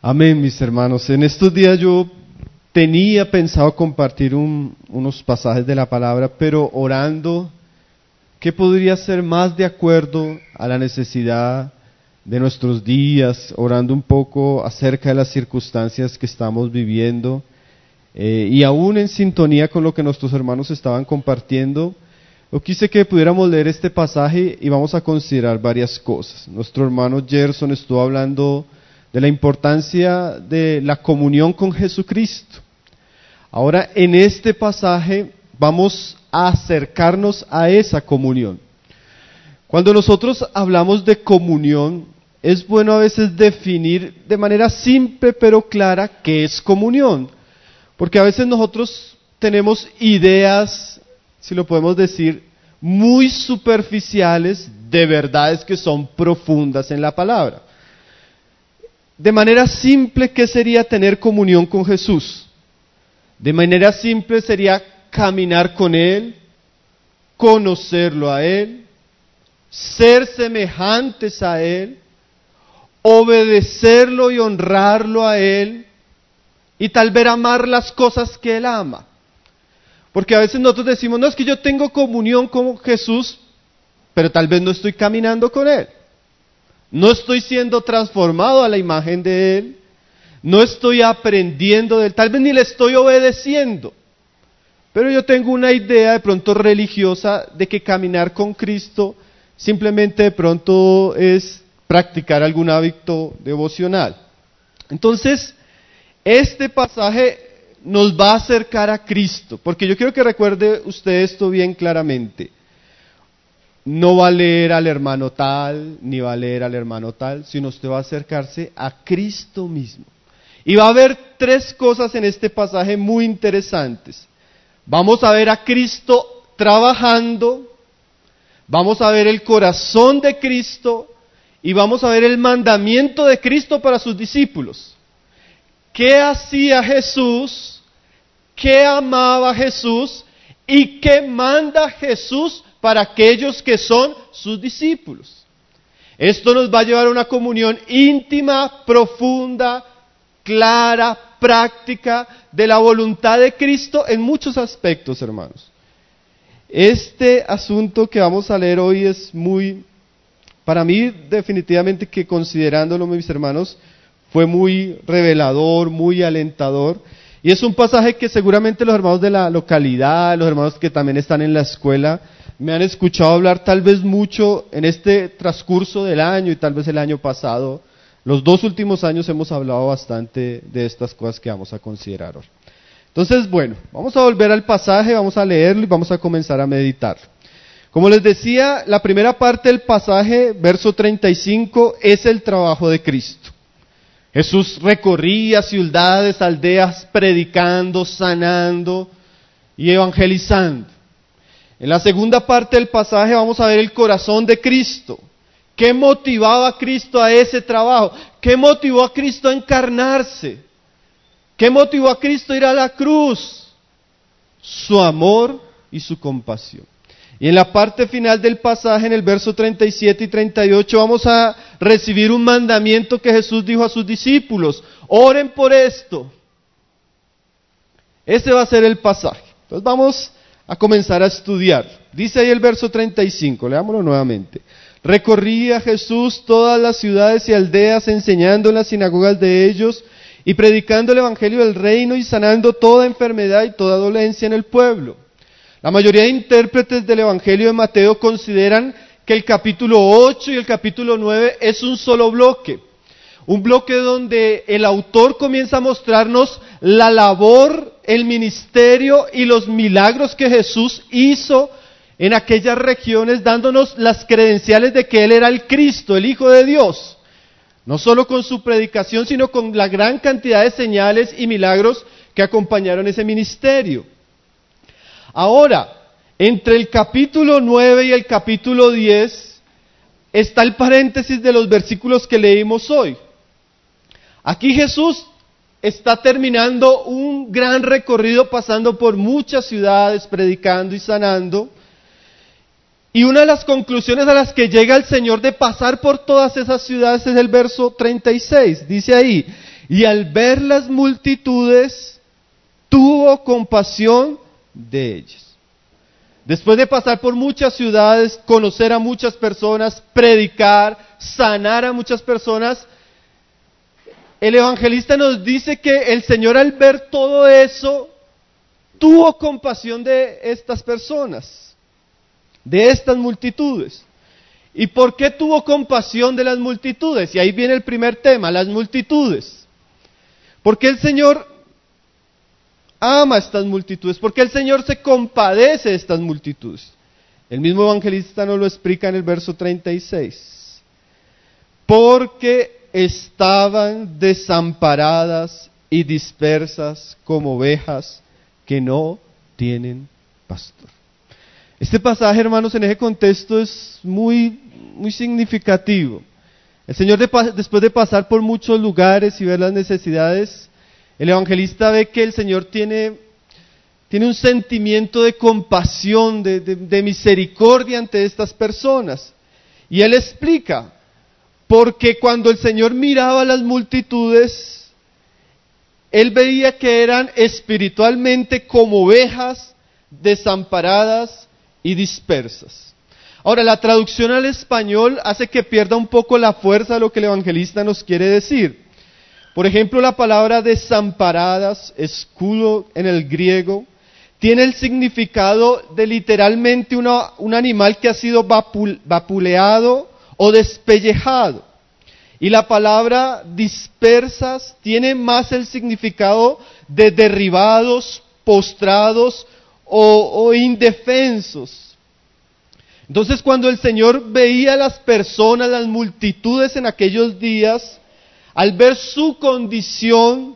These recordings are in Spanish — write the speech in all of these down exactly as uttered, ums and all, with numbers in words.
Amén, mis hermanos. En estos días yo tenía pensado compartir un, unos pasajes de la palabra, pero orando, ¿qué podría ser más de acuerdo a la necesidad de nuestros días? Orando un poco acerca de las circunstancias que estamos viviendo eh, y aún en sintonía con lo que nuestros hermanos estaban compartiendo. Yo quise que pudiéramos leer este pasaje y vamos a considerar varias cosas. Nuestro hermano Gerson estuvo hablando de la importancia de la comunión con Jesucristo. Ahora, en este pasaje vamos a acercarnos a esa comunión. Cuando nosotros hablamos de comunión, es bueno a veces definir de manera simple pero clara qué es comunión. Porque a veces nosotros tenemos ideas, si lo podemos decir, muy superficiales de verdades que son profundas en la palabra. De manera simple, ¿qué sería tener comunión con Jesús? De manera simple sería caminar con Él, conocerlo a Él, ser semejantes a Él, obedecerlo y honrarlo a Él, y tal vez amar las cosas que Él ama. Porque a veces nosotros decimos, no, es que yo tengo comunión con Jesús, pero tal vez no estoy caminando con Él. No estoy siendo transformado a la imagen de Él, no estoy aprendiendo de Él, tal vez ni le estoy obedeciendo. Pero yo tengo una idea de pronto religiosa de que caminar con Cristo simplemente de pronto es practicar algún hábito devocional. Entonces, este pasaje nos va a acercar a Cristo, porque yo quiero que recuerde usted esto bien claramente. No va a leer al hermano tal, ni va a leer al hermano tal, sino usted va a acercarse a Cristo mismo. Y va a haber tres cosas en este pasaje muy interesantes. Vamos a ver a Cristo trabajando, vamos a ver el corazón de Cristo y vamos a ver el mandamiento de Cristo para sus discípulos. ¿Qué hacía Jesús? ¿Qué amaba Jesús? ¿Y qué manda Jesús para aquellos que son sus discípulos? Esto nos va a llevar a una comunión íntima, profunda, clara, práctica de la voluntad de Cristo en muchos aspectos, hermanos. Este asunto que vamos a leer hoy es muy, para mí definitivamente que considerándolo, mis hermanos, fue muy revelador, muy alentador. Y es un pasaje que seguramente los hermanos de la localidad, los hermanos que también están en la escuela, me han escuchado hablar tal vez mucho en este transcurso del año y tal vez el año pasado. Los dos últimos años hemos hablado bastante de estas cosas que vamos a considerar hoy. Entonces, bueno, vamos a volver al pasaje, vamos a leerlo y vamos a comenzar a meditarlo. Como les decía, la primera parte del pasaje, verso treinta y cinco, es el trabajo de Cristo. Jesús recorría ciudades, aldeas, predicando, sanando y evangelizando. En la segunda parte del pasaje vamos a ver el corazón de Cristo. ¿Qué motivaba a Cristo a ese trabajo? ¿Qué motivó a Cristo a encarnarse? ¿Qué motivó a Cristo a ir a la cruz? Su amor y su compasión. Y en la parte final del pasaje, en el verso treinta y siete y treinta y ocho, vamos a recibir un mandamiento que Jesús dijo a sus discípulos. Oren por esto. Ese va a ser el pasaje. Entonces vamos a comenzar a estudiar. Dice ahí el verso treinta y cinco, leámoslo nuevamente. Recorría Jesús todas las ciudades y aldeas, enseñando en las sinagogas de ellos y predicando el evangelio del reino y sanando toda enfermedad y toda dolencia en el pueblo. La mayoría de intérpretes del evangelio de Mateo consideran que el capítulo ocho y el capítulo nueve es un solo bloque. Un bloque donde el autor comienza a mostrarnos la labor, el ministerio y los milagros que Jesús hizo en aquellas regiones, dándonos las credenciales de que Él era el Cristo, el Hijo de Dios. No solo con su predicación, sino con la gran cantidad de señales y milagros que acompañaron ese ministerio. Ahora, entre el capítulo nueve y el capítulo diez está el paréntesis de los versículos que leímos hoy. Aquí Jesús está terminando un gran recorrido pasando por muchas ciudades, predicando y sanando. Y una de las conclusiones a las que llega el Señor de pasar por todas esas ciudades es el verso treinta y seis. Dice ahí, y al ver las multitudes, tuvo compasión de ellas. Después de pasar por muchas ciudades, conocer a muchas personas, predicar, sanar a muchas personas, el evangelista nos dice que el Señor, al ver todo eso, tuvo compasión de estas personas, de estas multitudes. ¿Y por qué tuvo compasión de las multitudes? Y ahí viene el primer tema, las multitudes. ¿Por qué el Señor ama a estas multitudes? ¿Por qué el Señor se compadece de estas multitudes? El mismo evangelista nos lo explica en el verso treinta y seis. Porque estaban desamparadas y dispersas como ovejas que no tienen pastor. Este pasaje, hermanos, en ese contexto es muy, muy significativo. El Señor, de, después de pasar por muchos lugares y ver las necesidades, el evangelista ve que el Señor tiene, tiene un sentimiento de compasión, de, de, de misericordia ante estas personas. Y Él explica, porque cuando el Señor miraba a las multitudes, Él veía que eran espiritualmente como ovejas desamparadas y dispersas. Ahora, la traducción al español hace que pierda un poco la fuerza de lo que el evangelista nos quiere decir. Por ejemplo, la palabra desamparadas, escudo en el griego, tiene el significado de literalmente una, un animal que ha sido vapul, vapuleado o despellejado. Y la palabra dispersas tiene más el significado de derribados, postrados o, o indefensos. Entonces, cuando el Señor veía a las personas, las multitudes en aquellos días, al ver su condición,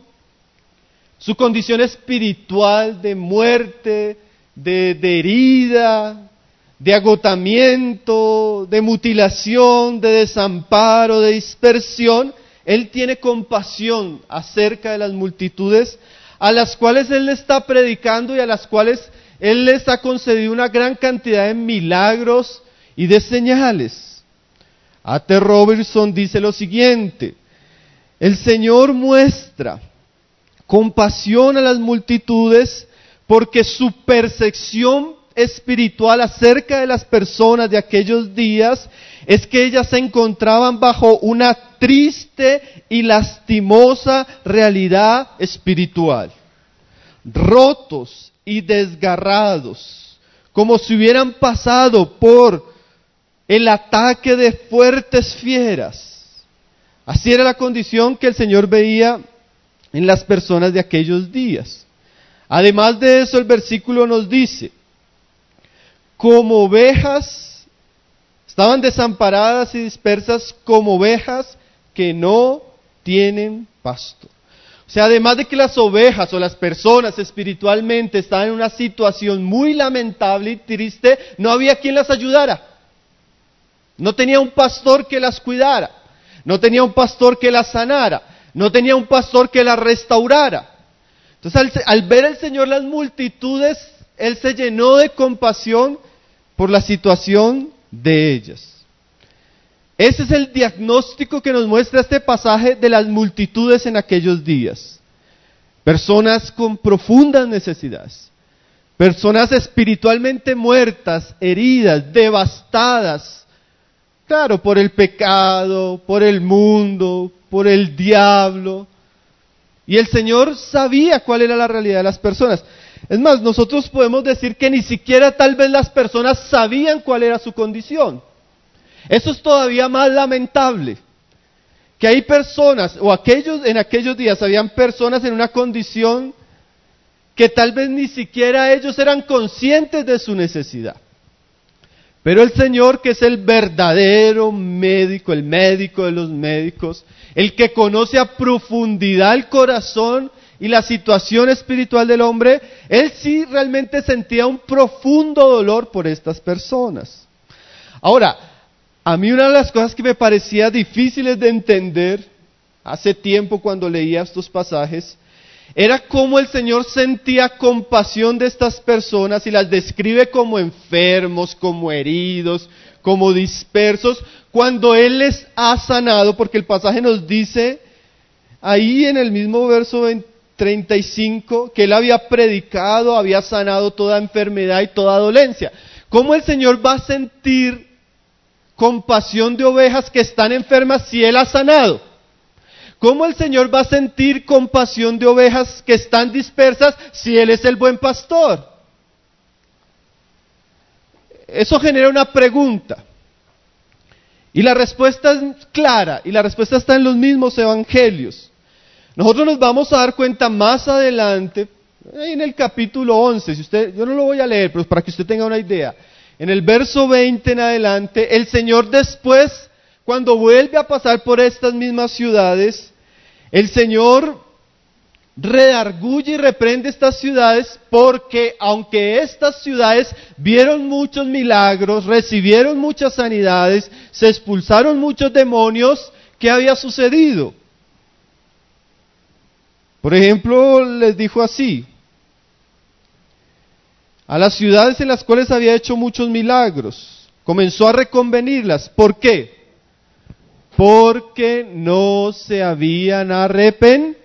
su condición espiritual de muerte, de, de herida, de agotamiento, de mutilación, de desamparo, de dispersión, Él tiene compasión acerca de las multitudes a las cuales Él le está predicando y a las cuales Él les ha concedido una gran cantidad de milagros y de señales. A T. Robertson dice lo siguiente: el Señor muestra compasión a las multitudes porque su percepción espiritual acerca de las personas de aquellos días es que ellas se encontraban bajo una triste y lastimosa realidad espiritual, rotos y desgarrados, como si hubieran pasado por el ataque de fuertes fieras. Así era la condición que el Señor veía en las personas de aquellos días. Además de eso, el versículo nos dice: como ovejas, estaban desamparadas y dispersas como ovejas que no tienen pasto. O sea, además de que las ovejas o las personas espiritualmente estaban en una situación muy lamentable y triste, no había quien las ayudara. No tenía un pastor que las cuidara, no tenía un pastor que las sanara, no tenía un pastor que las restaurara. Entonces, al, al ver el Señor las multitudes, Él se llenó de compasión por la situación de ellas. Ese es el diagnóstico que nos muestra este pasaje de las multitudes en aquellos días. Personas con profundas necesidades, personas espiritualmente muertas, heridas, devastadas, claro, por el pecado, por el mundo, por el diablo. Y el Señor sabía cuál era la realidad de las personas. Es más, nosotros podemos decir que ni siquiera tal vez las personas sabían cuál era su condición. Eso es todavía más lamentable. Que hay personas, o aquellos, en aquellos días habían personas en una condición que tal vez ni siquiera ellos eran conscientes de su necesidad. Pero el Señor, que es el verdadero médico, el médico de los médicos, el que conoce a profundidad el corazón y la situación espiritual del hombre, Él sí realmente sentía un profundo dolor por estas personas. Ahora, a mí una de las cosas que me parecía difíciles de entender hace tiempo cuando leía estos pasajes, era cómo el Señor sentía compasión de estas personas y las describe como enfermos, como heridos, como dispersos, cuando Él les ha sanado, porque el pasaje nos dice, ahí en el mismo verso treinta y cinco que Él había predicado, había sanado toda enfermedad y toda dolencia. ¿Cómo el Señor va a sentir compasión de ovejas que están enfermas si Él ha sanado? ¿Cómo el Señor va a sentir compasión de ovejas que están dispersas si Él es el buen pastor? Eso genera una pregunta. Y la respuesta es clara, y la respuesta está en los mismos evangelios. Nosotros nos vamos a dar cuenta más adelante, en el capítulo once, si usted, yo no lo voy a leer, pero para que usted tenga una idea. En el verso veinte en adelante, el Señor después, cuando vuelve a pasar por estas mismas ciudades, el Señor redarguye y reprende estas ciudades porque aunque estas ciudades vieron muchos milagros, recibieron muchas sanidades, se expulsaron muchos demonios, ¿qué había sucedido? Por ejemplo, les dijo así: a las ciudades en las cuales había hecho muchos milagros, comenzó a reconvenirlas. ¿Por qué? Porque no se habían arrepentido.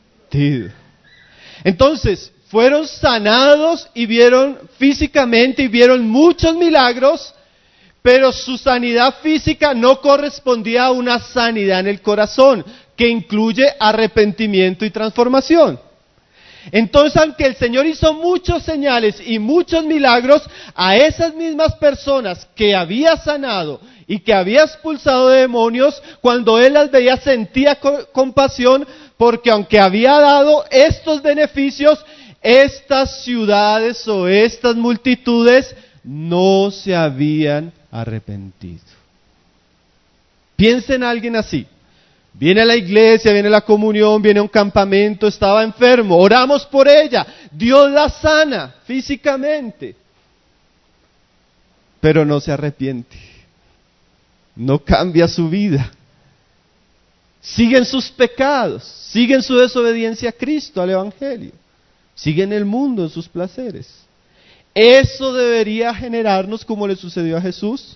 Entonces, fueron sanados y vieron físicamente y vieron muchos milagros, pero su sanidad física no correspondía a una sanidad en el corazón, que incluye arrepentimiento y transformación. Entonces, aunque el Señor hizo muchos señales y muchos milagros, a esas mismas personas que había sanado y que había expulsado demonios, cuando Él las veía sentía co- compasión, porque aunque había dado estos beneficios, estas ciudades o estas multitudes no se habían arrepentido. Piensa en alguien así. Viene a la iglesia, viene a la comunión, viene a un campamento, estaba enfermo, oramos por ella, Dios la sana físicamente, pero no se arrepiente, no cambia su vida, sigue en sus pecados, sigue en su desobediencia a Cristo, al Evangelio, sigue en el mundo, en sus placeres. Eso debería generarnos, como le sucedió a Jesús,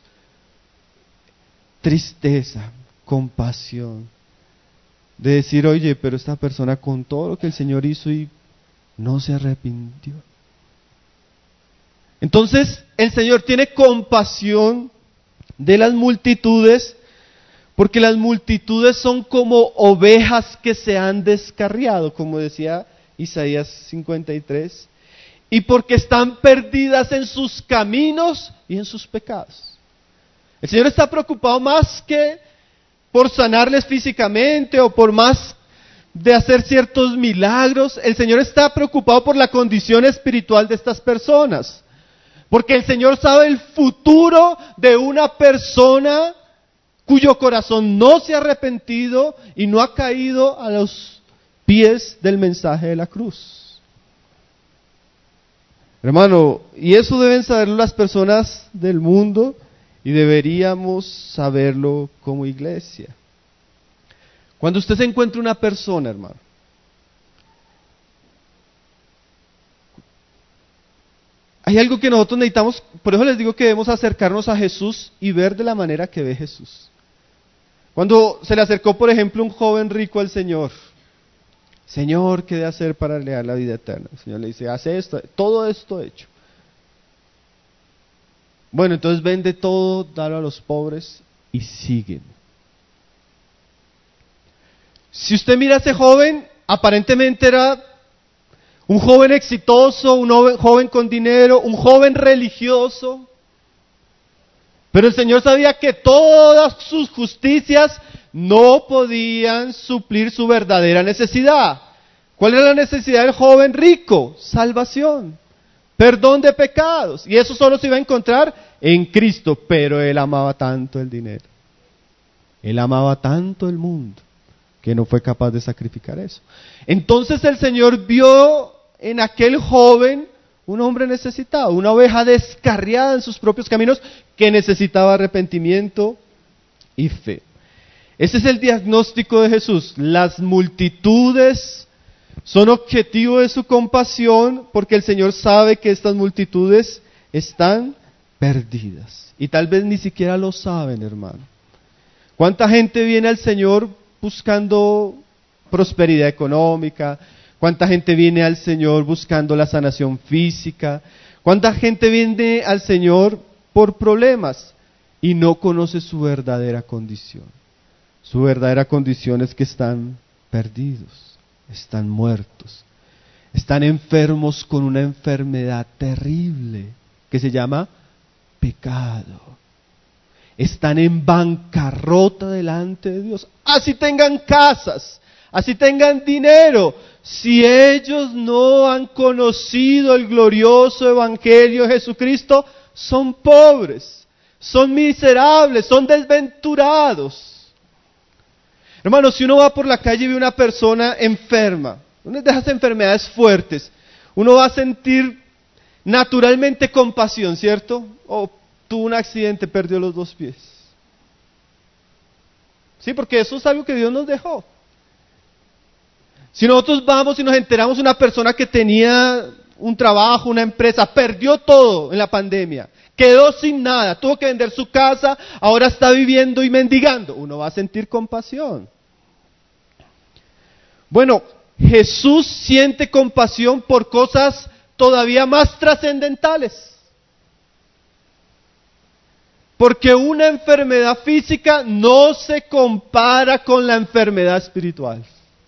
tristeza, compasión. De decir, oye, pero esta persona con todo lo que el Señor hizo y no se arrepintió. Entonces, el Señor tiene compasión de las multitudes, porque las multitudes son como ovejas que se han descarriado, como decía Isaías cincuenta y tres, y porque están perdidas en sus caminos y en sus pecados. El Señor está preocupado más que por sanarles físicamente o por más de hacer ciertos milagros. El Señor está preocupado por la condición espiritual de estas personas, porque el Señor sabe el futuro de una persona cuyo corazón no se ha arrepentido y no ha caído a los pies del mensaje de la cruz. Hermano, y eso deben saberlo las personas del mundo, y deberíamos saberlo como iglesia. Cuando usted se encuentra una persona, hermano, hay algo que nosotros necesitamos, por eso les digo que debemos acercarnos a Jesús y ver de la manera que ve Jesús. Cuando se le acercó, por ejemplo, un joven rico al Señor, Señor, ¿qué de hacer para heredar la vida eterna? El Señor le dice, haz esto, todo esto hecho. Bueno, entonces vende todo, dalo a los pobres y siguen. Si usted mira a ese joven, aparentemente era un joven exitoso, un joven, joven con dinero, un joven religioso. Pero el Señor sabía que todas sus justicias no podían suplir su verdadera necesidad. ¿Cuál era la necesidad del joven rico? Salvación, perdón de pecados. Y eso solo se iba a encontrar en Cristo. Pero él amaba tanto el dinero, él amaba tanto el mundo, que no fue capaz de sacrificar eso. Entonces el Señor vio en aquel joven un hombre necesitado, una oveja descarriada en sus propios caminos, que necesitaba arrepentimiento y fe. Ese es el diagnóstico de Jesús. Las multitudes son objetivo de su compasión, porque el Señor sabe que estas multitudes están perdidas. Y tal vez ni siquiera lo saben, hermano. ¿Cuánta gente viene al Señor buscando prosperidad económica, cuánta gente viene al Señor buscando la sanación física, cuánta gente viene al Señor por problemas y no conoce su verdadera condición. Su verdadera condición es que están perdidos, están muertos, están enfermos con una enfermedad terrible que se llama pecado. Están en bancarrota delante de Dios. Así tengan casas, así tengan dinero, si ellos no han conocido el glorioso evangelio de Jesucristo, son pobres, son miserables, son desventurados. Hermanos, si uno va por la calle y ve una persona enferma, una de esas enfermedades fuertes, uno va a sentir naturalmente compasión, ¿cierto? O tuvo un accidente, perdió los dos pies. Sí, porque eso es algo que Dios nos dejó. Si nosotros vamos y nos enteramos de una persona que tenía un trabajo, una empresa, perdió todo en la pandemia, quedó sin nada, tuvo que vender su casa, ahora está viviendo y mendigando, uno va a sentir compasión. Bueno, Jesús siente compasión por cosas todavía más trascendentales. Porque una enfermedad física no se compara con la enfermedad espiritual.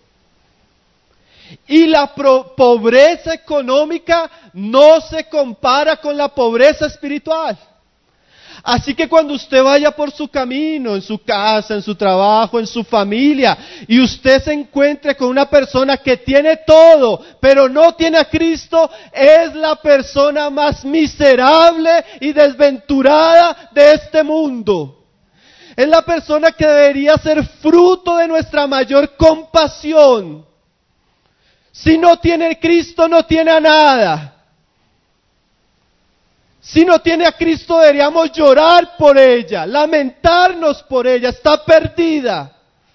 Y la pro- pobreza económica no se compara con la pobreza espiritual. Así que cuando usted vaya por su camino, en su casa, en su trabajo, en su familia, y usted se encuentre con una persona que tiene todo, pero no tiene a Cristo, es la persona más miserable y desventurada de este mundo. Es la persona que debería ser fruto de nuestra mayor compasión. Si no tiene a Cristo, no tiene a nada. Si no tiene a Cristo, deberíamos llorar por ella, lamentarnos por ella, está perdida.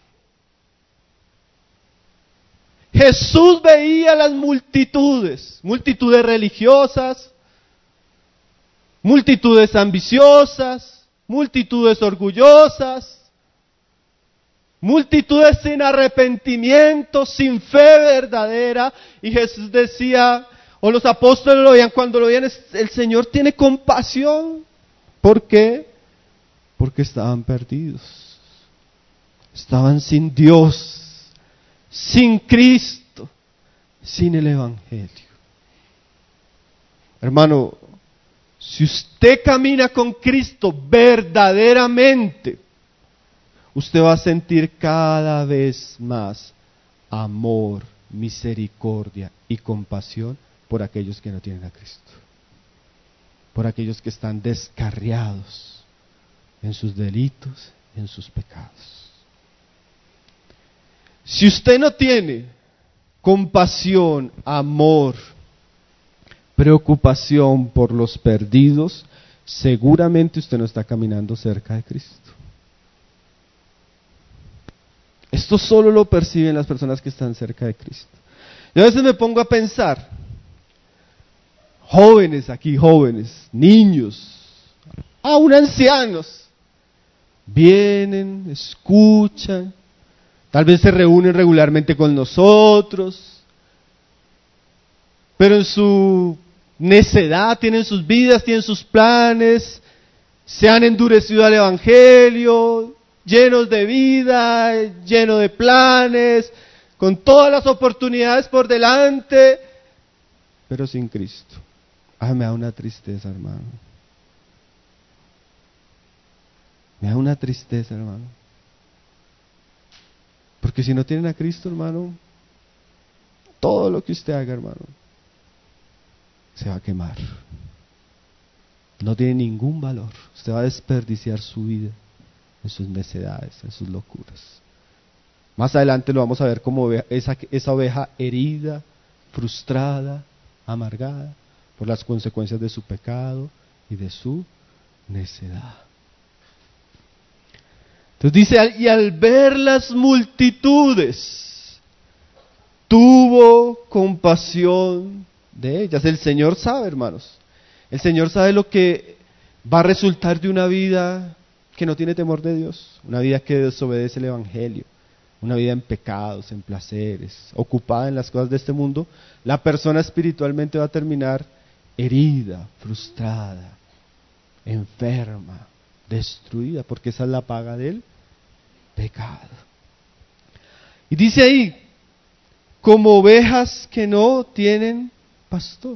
Jesús veía las multitudes, multitudes religiosas, multitudes ambiciosas, multitudes orgullosas, multitudes sin arrepentimiento, sin fe verdadera, y Jesús decía, o los apóstoles lo veían, cuando lo veían, el Señor tiene compasión. ¿Por qué? Porque estaban perdidos. Estaban sin Dios, sin Cristo, sin el Evangelio. Hermano, si usted camina con Cristo verdaderamente, usted va a sentir cada vez más amor, misericordia y compasión por aquellos que no tienen a Cristo, por aquellos que están descarriados en sus delitos, en sus pecados. Si usted no tiene compasión, amor, preocupación por los perdidos, seguramente usted no está caminando cerca de Cristo. Esto solo lo perciben las personas que están cerca de Cristo. Yo a veces me pongo a pensar, jóvenes aquí, jóvenes, niños, aún ancianos, vienen, escuchan, tal vez se reúnen regularmente con nosotros, pero en su necedad tienen sus vidas, tienen sus planes, se han endurecido al Evangelio, llenos de vida, llenos de planes, con todas las oportunidades por delante, pero sin Cristo. Ah, me da una tristeza, hermano. Me da una tristeza, hermano. Porque si no tienen a Cristo, hermano, todo lo que usted haga, hermano, se va a quemar. No tiene ningún valor. Usted va a desperdiciar su vida en sus necedades, en sus locuras. Más adelante lo vamos a ver como esa, esa oveja herida, frustrada, amargada por las consecuencias de su pecado y de su necedad. Entonces dice, y al ver las multitudes, tuvo compasión de ellas. El Señor sabe, hermanos, el Señor sabe lo que va a resultar de una vida que no tiene temor de Dios, una vida que desobedece el Evangelio, una vida en pecados, en placeres, ocupada en las cosas de este mundo, la persona espiritualmente va a terminar herida, frustrada, enferma, destruida, porque esa es la paga del pecado. Y dice ahí, como ovejas que no tienen pastor.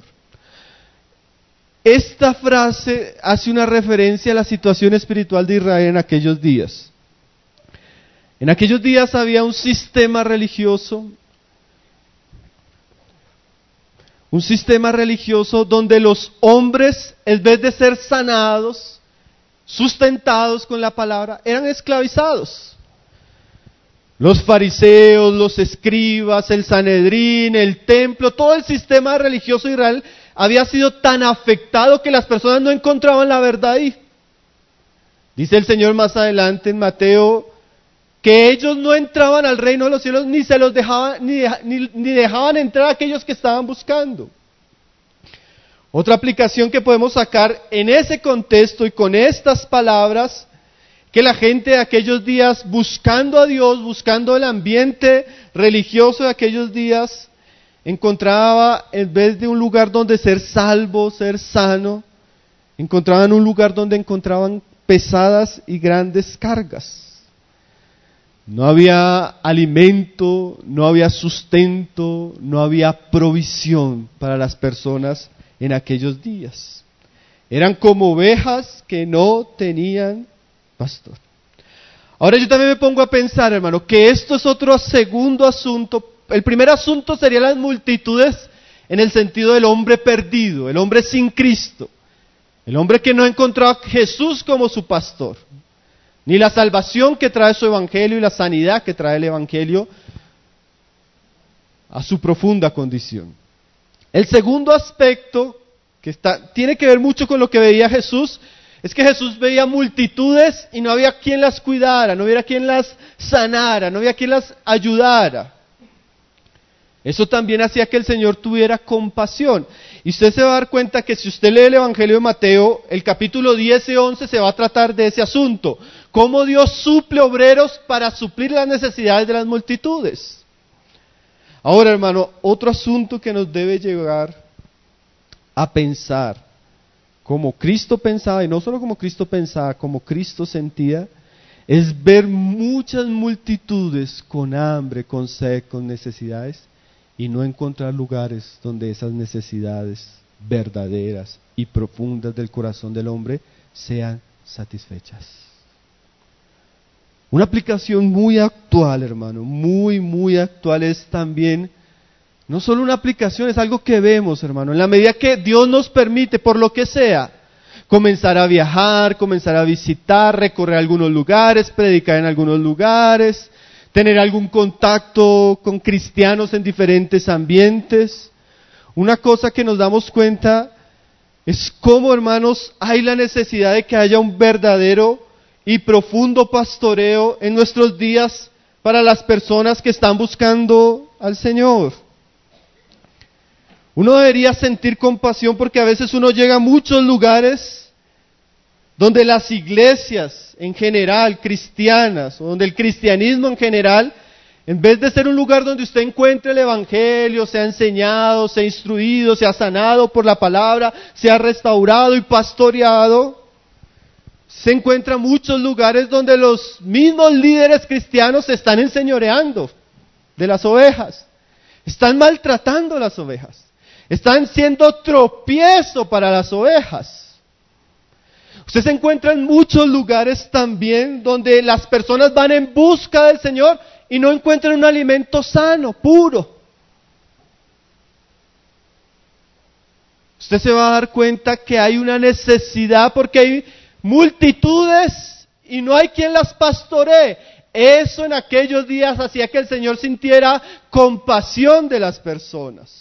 Esta frase hace una referencia a la situación espiritual de Israel en aquellos días. En aquellos días había un sistema religioso, un sistema religioso donde los hombres, en vez de ser sanados, sustentados con la palabra, eran esclavizados. Los fariseos, los escribas, el Sanedrín, el templo, todo el sistema religioso de Israel había sido tan afectado que las personas no encontraban la verdad ahí. Dice el Señor más adelante en Mateo que ellos no entraban al reino de los cielos ni se los dejaban, ni, deja, ni, ni dejaban entrar a aquellos que estaban buscando. Otra aplicación que podemos sacar en ese contexto y con estas palabras, que la gente de aquellos días, buscando a Dios, buscando el ambiente religioso de aquellos días, encontraba, en vez de un lugar donde ser salvo, ser sano, encontraban un lugar donde encontraban pesadas y grandes cargas. No había alimento, no había sustento, no había provisión para las personas en aquellos días. Eran como ovejas que no tenían pastor. Ahora yo también me pongo a pensar, hermano, que esto es otro segundo asunto. El primer asunto sería las multitudes en el sentido del hombre perdido, el hombre sin Cristo, el hombre que no ha encontrado a Jesús como su pastor, ni la salvación que trae su evangelio y la sanidad que trae el evangelio a su profunda condición. El segundo aspecto, que está, tiene que ver mucho con lo que veía Jesús, es que Jesús veía multitudes y no había quien las cuidara, no había quien las sanara, no había quien las ayudara. Eso también hacía que el Señor tuviera compasión. Y usted se va a dar cuenta que si usted lee el Evangelio de Mateo, el capítulo diez y once se va a tratar de ese asunto. Cómo Dios suple obreros para suplir las necesidades de las multitudes. Ahora, hermano, otro asunto que nos debe llevar a pensar, como Cristo pensaba, y no solo como Cristo pensaba, como Cristo sentía, es ver muchas multitudes con hambre, con sed, con necesidades, y no encontrar lugares donde esas necesidades verdaderas y profundas del corazón del hombre sean satisfechas. Una aplicación muy actual, hermano, muy, muy actual es también, no solo una aplicación, es algo que vemos, hermano, en la medida que Dios nos permite, por lo que sea, comenzar a viajar, comenzar a visitar, recorrer algunos lugares, predicar en algunos lugares, tener algún contacto con cristianos en diferentes ambientes. Una cosa que nos damos cuenta es cómo, hermanos, hay la necesidad de que haya un verdadero y profundo pastoreo en nuestros días para las personas que están buscando al Señor. Uno debería sentir compasión porque a veces uno llega a muchos lugares donde las iglesias en general, cristianas, o donde el cristianismo en general, en vez de ser un lugar donde usted encuentre el evangelio, sea enseñado, sea instruido, sea sanado por la palabra, sea restaurado y pastoreado, se encuentra muchos lugares donde los mismos líderes cristianos se están enseñoreando de las ovejas, están maltratando las ovejas, están siendo tropiezo para las ovejas. Usted se encuentra en muchos lugares también donde las personas van en busca del Señor y no encuentran un alimento sano, puro. Usted se va a dar cuenta que hay una necesidad porque hay multitudes y no hay quien las pastoree. Eso en aquellos días hacía que el Señor sintiera compasión de las personas.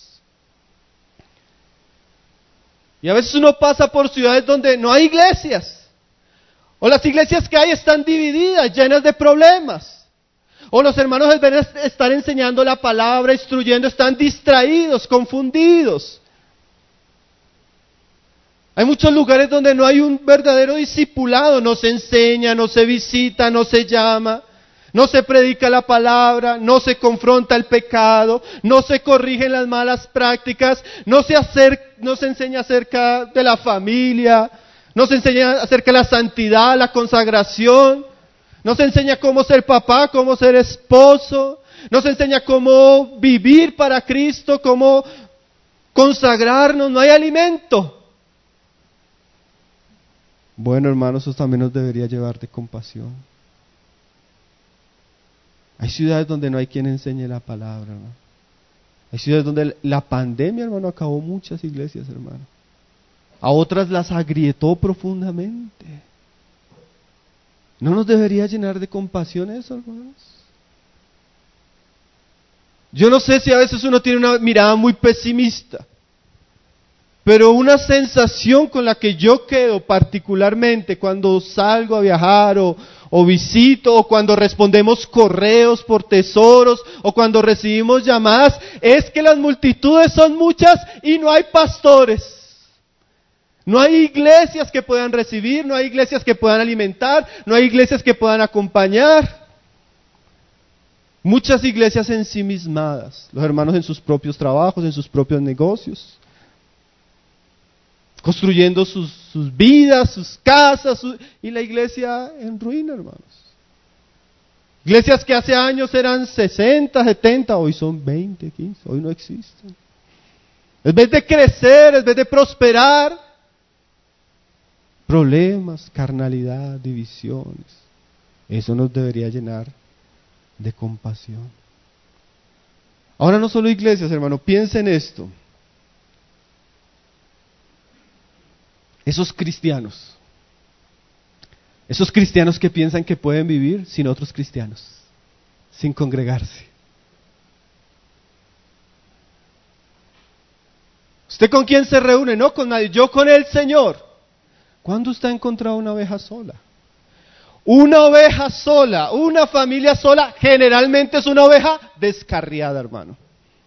Y a veces uno pasa por ciudades donde no hay iglesias, o las iglesias que hay están divididas, llenas de problemas, o los hermanos en vez de estar enseñando la palabra, instruyendo, están distraídos, confundidos. Hay muchos lugares donde no hay un verdadero discipulado, no se enseña, no se visita, no se llama, no se predica la palabra, no se confronta el pecado, no se corrigen las malas prácticas, no se, acer- no se enseña acerca de la familia, no se enseña acerca de la santidad, la consagración, no se enseña cómo ser papá, cómo ser esposo, no se enseña cómo vivir para Cristo, cómo consagrarnos, no hay alimento. Bueno, hermanos, eso también nos debería llevar de compasión. Hay ciudades donde no hay quien enseñe la palabra, ¿no? Hay ciudades donde la pandemia, hermano, acabó muchas iglesias, hermano. A otras las agrietó profundamente. ¿No nos debería llenar de compasión eso, hermanos? Yo no sé si a veces uno tiene una mirada muy pesimista, pero una sensación con la que yo quedo particularmente cuando salgo a viajar o, o visito, o cuando respondemos correos por tesoros, o cuando recibimos llamadas, es que las multitudes son muchas y no hay pastores. No hay iglesias que puedan recibir, no hay iglesias que puedan alimentar, no hay iglesias que puedan acompañar. Muchas iglesias ensimismadas, los hermanos en sus propios trabajos, en sus propios negocios, construyendo sus, sus vidas, sus casas, su, y la iglesia en ruina, hermanos. Iglesias que hace años eran sesenta, setenta, hoy son veinte, quince, hoy no existen. En vez de crecer, en vez de prosperar, problemas, carnalidad, divisiones. Eso nos debería llenar de compasión. Ahora no solo iglesias, hermano, piensen en esto. Esos cristianos, esos cristianos que piensan que pueden vivir sin otros cristianos, sin congregarse. ¿Usted con quién se reúne? No con nadie, yo con el Señor. ¿Cuándo usted ha encontrado una oveja sola? Una oveja sola, una familia sola, generalmente es una oveja descarriada, hermano.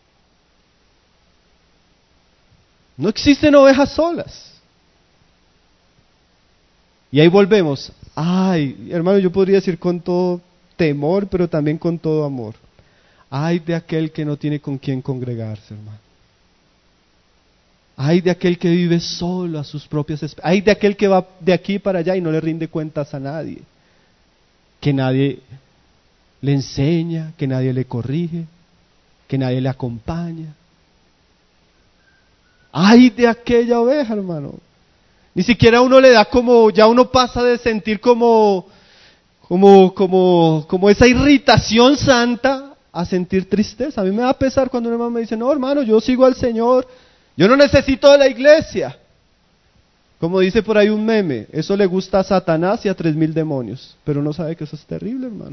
No existen ovejas solas. Y ahí volvemos. Ay, hermano, yo podría decir con todo temor, pero también con todo amor. Ay de aquel que no tiene con quién congregarse, hermano. Ay de aquel que vive solo a sus propias esp- Ay de aquel que va de aquí para allá y no le rinde cuentas a nadie. Que nadie le enseña, que nadie le corrige, que nadie le acompaña. Ay de aquella oveja, hermano. Ni siquiera uno le da como, ya uno pasa de sentir como, como, como, como esa irritación santa a sentir tristeza. A mí me da pesar cuando un hermano me dice, no hermano, yo sigo al Señor, yo no necesito de la iglesia. Como dice por ahí un meme, eso le gusta a Satanás y a tres mil demonios, pero uno sabe que eso es terrible, hermano.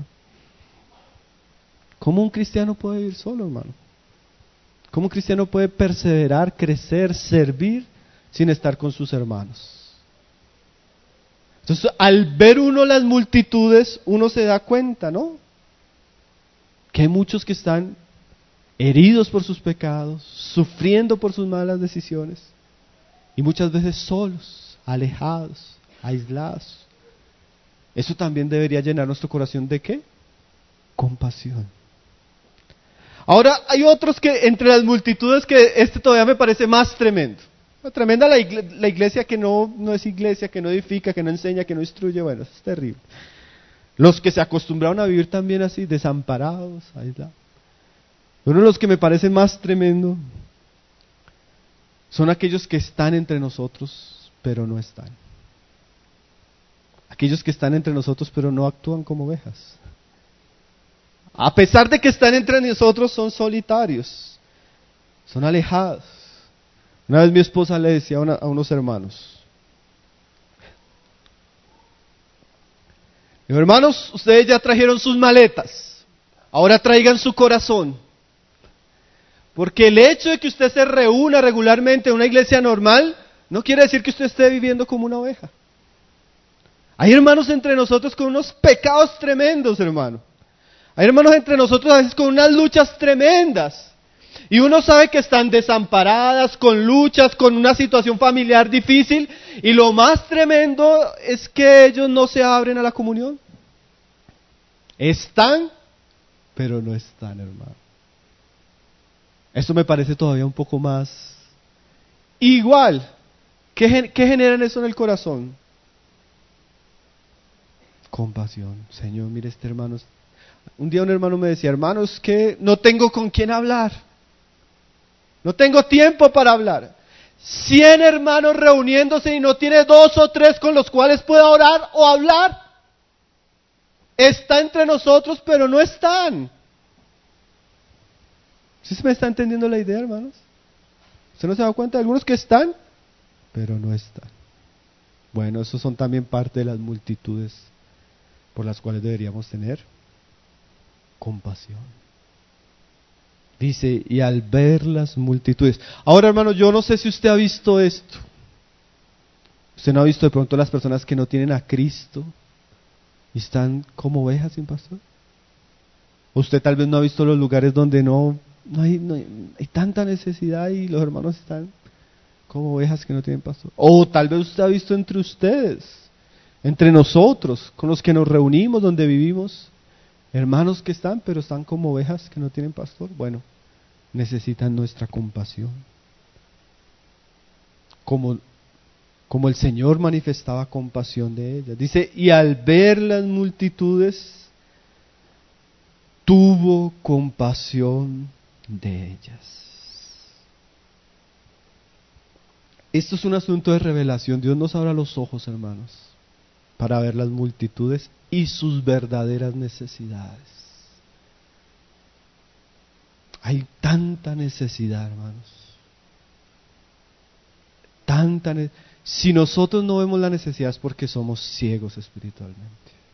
¿Cómo un cristiano puede vivir solo, hermano? ¿Cómo un cristiano puede perseverar, crecer, servir sin estar con sus hermanos? Entonces, al ver uno las multitudes, uno se da cuenta, ¿no? Que hay muchos que están heridos por sus pecados, sufriendo por sus malas decisiones, y muchas veces solos, alejados, aislados. Eso también debería llenar nuestro corazón ¿de qué? Compasión. Ahora hay otros que entre las multitudes que este todavía me parece más tremendo. Tremenda la iglesia, la iglesia que no, no es iglesia, que no edifica, que no enseña, que no instruye. Bueno, eso es terrible. Los que se acostumbraron a vivir también así, desamparados, aislados. Uno de los que me parece más tremendo son aquellos que están entre nosotros, pero no están. Aquellos que están entre nosotros, pero no actúan como ovejas. A pesar de que están entre nosotros, son solitarios, son alejados. Una vez mi esposa le decía a, una, a unos hermanos, digo, hermanos, ustedes ya trajeron sus maletas, ahora traigan su corazón. Porque el hecho de que usted se reúna regularmente en una iglesia normal, no quiere decir que usted esté viviendo como una oveja. Hay hermanos entre nosotros con unos pecados tremendos, hermano. Hay hermanos entre nosotros a veces con unas luchas tremendas. Y uno sabe que están desamparadas, con luchas, con una situación familiar difícil. Y lo más tremendo es que ellos no se abren a la comunión. Están, pero no están, hermano. Esto me parece todavía un poco más igual. ¿Qué, qué generan eso en el corazón? Compasión. Señor, mire este hermano. Un día un hermano me decía, hermano, es que no tengo con quién hablar. No tengo tiempo para hablar. Cien hermanos reuniéndose y no tiene dos o tres con los cuales pueda orar o hablar. Está entre nosotros, pero no están. ¿Sí se me está entendiendo la idea, hermanos? ¿Usted no se da cuenta de algunos que están, pero no están? Bueno, esos son también parte de las multitudes por las cuales deberíamos tener compasión. Dice, y al ver las multitudes. Ahora, hermano, yo no sé si usted ha visto esto. ¿Usted no ha visto de pronto las personas que no tienen a Cristo y están como ovejas sin pastor? Usted tal vez no ha visto los lugares donde no, no, hay, no hay, hay tanta necesidad y los hermanos están como ovejas que no tienen pastor. O tal vez usted ha visto entre ustedes, entre nosotros, con los que nos reunimos, donde vivimos, hermanos que están, pero están como ovejas que no tienen pastor. Bueno, necesitan nuestra compasión. Como, como el Señor manifestaba compasión de ellas. Dice, y al ver las multitudes, tuvo compasión de ellas. Esto es un asunto de revelación. Dios nos abre los ojos, hermanos, para ver las multitudes y sus verdaderas necesidades. Hay tanta necesidad, hermanos. Tanta ne- si nosotros no vemos la necesidad es porque somos ciegos espiritualmente.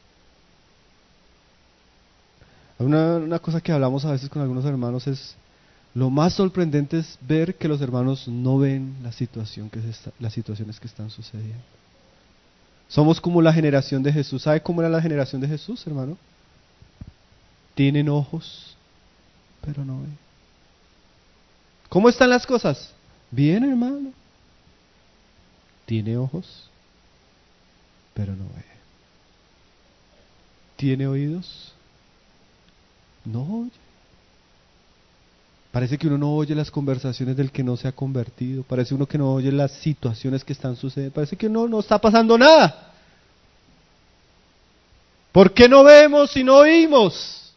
Una, una cosa que hablamos a veces con algunos hermanos es, lo más sorprendente es ver que los hermanos no ven la situación que se está, las situaciones que están sucediendo. Somos como la generación de Jesús. ¿Sabe cómo era la generación de Jesús, hermano? Tienen ojos, pero no ven. ¿Cómo están las cosas? Bien, hermano. Tiene ojos, pero no ve. Tiene oídos, no oye. Parece que uno no oye las conversaciones del que no se ha convertido. Parece uno que no oye las situaciones que están sucediendo. Parece que no, no está pasando nada. ¿Por qué no vemos y no oímos?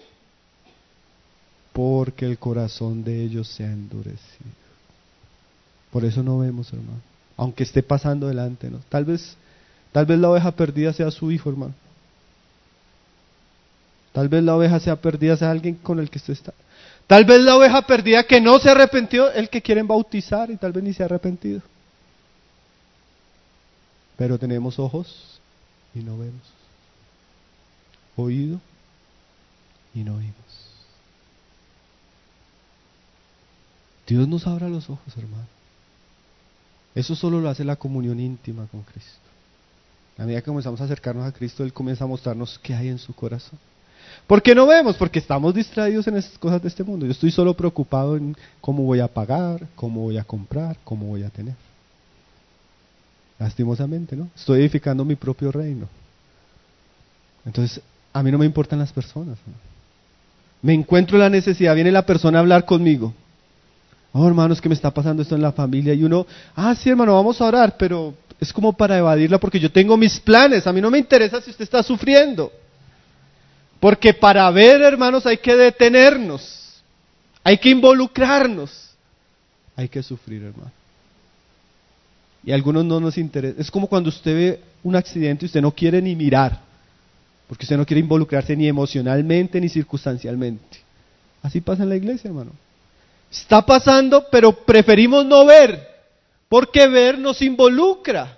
Porque el corazón de ellos se ha endurecido. Por eso no vemos, hermano. Aunque esté pasando delante, ¿no? Tal vez, tal vez la oveja perdida sea su hijo, hermano. Tal vez la oveja sea perdida sea alguien con el que usted está. Tal vez la oveja perdida que no se arrepintió, el que quieren bautizar y tal vez ni se ha arrepentido. Pero tenemos ojos y no vemos. Oído y no oímos. Dios nos abra los ojos, hermano. Eso solo lo hace la comunión íntima con Cristo. A medida que comenzamos a acercarnos a Cristo, Él comienza a mostrarnos qué hay en su corazón. ¿Por qué no vemos? Porque estamos distraídos en estas cosas de este mundo. Yo estoy solo preocupado en cómo voy a pagar, cómo voy a comprar, cómo voy a tener. Lastimosamente, ¿no? Estoy edificando mi propio reino. Entonces, a mí no me importan las personas, ¿no? Me encuentro en la necesidad, viene la persona a hablar conmigo. Oh, hermano, es que me está pasando esto en la familia. Y uno, ah, sí, hermano, vamos a orar, pero es como para evadirla porque yo tengo mis planes. A mí no me interesa si usted está sufriendo. Porque para ver, hermanos, hay que detenernos. Hay que involucrarnos. Hay que sufrir, hermano. Y a algunos no nos interesa. Es como cuando usted ve un accidente y usted no quiere ni mirar. Porque usted no quiere involucrarse ni emocionalmente ni circunstancialmente. Así pasa en la iglesia, hermano. Está pasando, pero preferimos no ver. Porque ver nos involucra.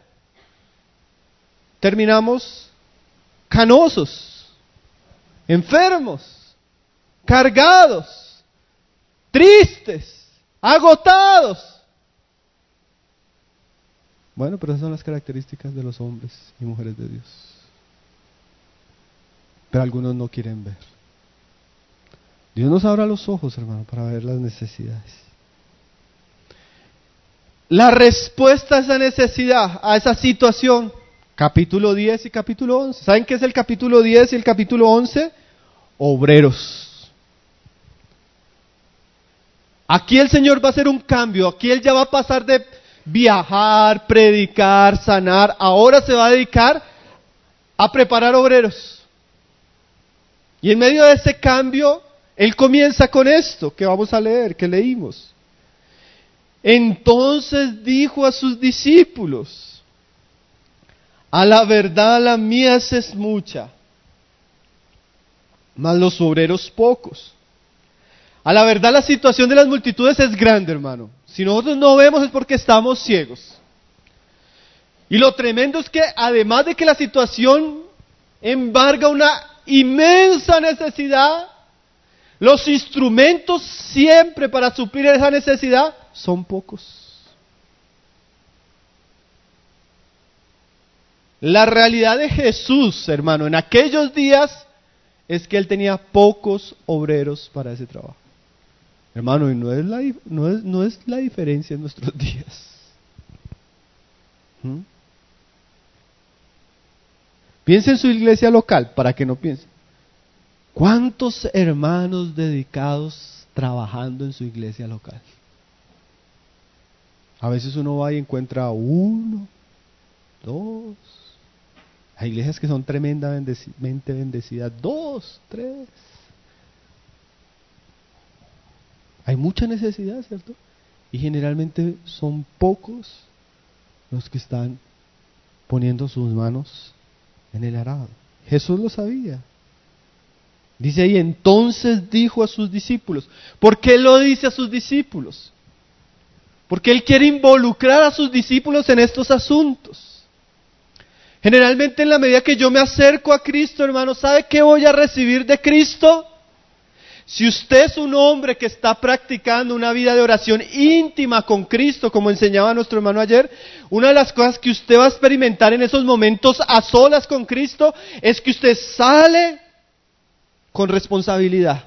Terminamos canosos, enfermos, cargados, tristes, agotados. Bueno, pero esas son las características de los hombres y mujeres de Dios. Pero algunos no quieren ver. Dios nos abra los ojos, hermano, para ver las necesidades. La respuesta a esa necesidad, a esa situación, Capítulo diez y capítulo once. ¿Saben qué es el capítulo diez y el capítulo once? Obreros. Aquí el Señor va a hacer un cambio. Aquí Él ya va a pasar de viajar, predicar, sanar. Ahora se va a dedicar a preparar obreros. Y en medio de ese cambio, Él comienza con esto que vamos a leer, que leímos. Entonces dijo a sus discípulos: a la verdad la mies es mucha, mas los obreros pocos. A la verdad la situación de las multitudes es grande, hermano. Si nosotros no vemos es porque estamos ciegos. Y lo tremendo es que además de que la situación embarga una inmensa necesidad, los instrumentos siempre para suplir esa necesidad son pocos. La realidad de Jesús, hermano, en aquellos días es que Él tenía pocos obreros para ese trabajo. Hermano, y no es la, no es, no es la diferencia en nuestros días. ¿Mm? Piensa en su iglesia local, para que no piensen. ¿Cuántos hermanos dedicados trabajando en su iglesia local? A veces uno va y encuentra uno, dos. Hay iglesias que son tremendamente bendecidas, dos, tres. Hay mucha necesidad, ¿cierto? Y generalmente son pocos los que están poniendo sus manos en el arado. Jesús lo sabía. Dice ahí, entonces dijo a sus discípulos. ¿Por qué lo dice a sus discípulos? Porque Él quiere involucrar a sus discípulos en estos asuntos. Generalmente en la medida que yo me acerco a Cristo, hermano, ¿sabe qué voy a recibir de Cristo? Si usted es un hombre que está practicando una vida de oración íntima con Cristo, como enseñaba nuestro hermano ayer, una de las cosas que usted va a experimentar en esos momentos a solas con Cristo es que usted sale con responsabilidad.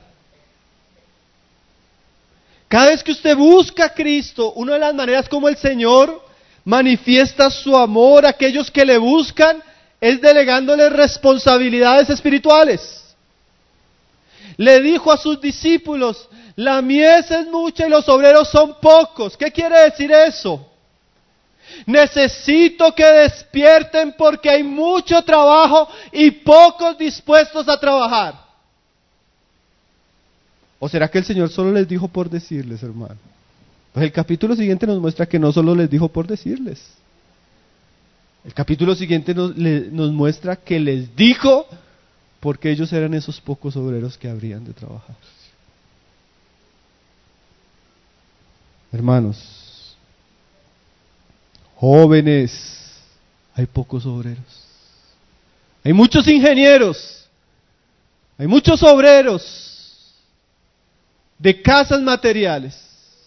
Cada vez que usted busca a Cristo, una de las maneras como el Señor manifiesta su amor a aquellos que le buscan es delegándole responsabilidades espirituales. Le dijo a sus discípulos, la mies es mucha y los obreros son pocos. ¿Qué quiere decir eso? Necesito que despierten porque hay mucho trabajo y pocos dispuestos a trabajar. ¿O será que el Señor solo les dijo por decirles, hermano? Pues el capítulo siguiente nos muestra que no solo les dijo por decirles. El capítulo siguiente nos, le, nos muestra que les dijo porque ellos eran esos pocos obreros que habrían de trabajar. Hermanos, jóvenes, hay pocos obreros. Hay muchos ingenieros, hay muchos obreros de casas materiales.